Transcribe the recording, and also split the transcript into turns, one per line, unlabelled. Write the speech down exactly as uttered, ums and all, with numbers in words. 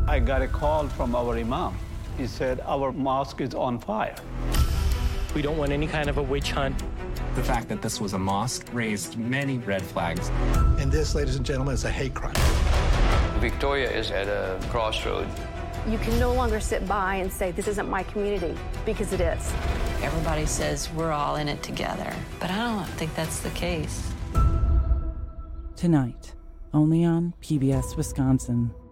I got a call from our imam. He said, our mosque is on fire.
We don't want any kind of a witch hunt.
The fact that this was a mosque raised many red flags.
And this, ladies and gentlemen, is a hate crime.
Victoria is at a crossroad.
You can no longer sit by and say, this isn't my community, because it is.
Everybody says we're all in it together, but I don't think that's the case.
Tonight, only on P B S Wisconsin.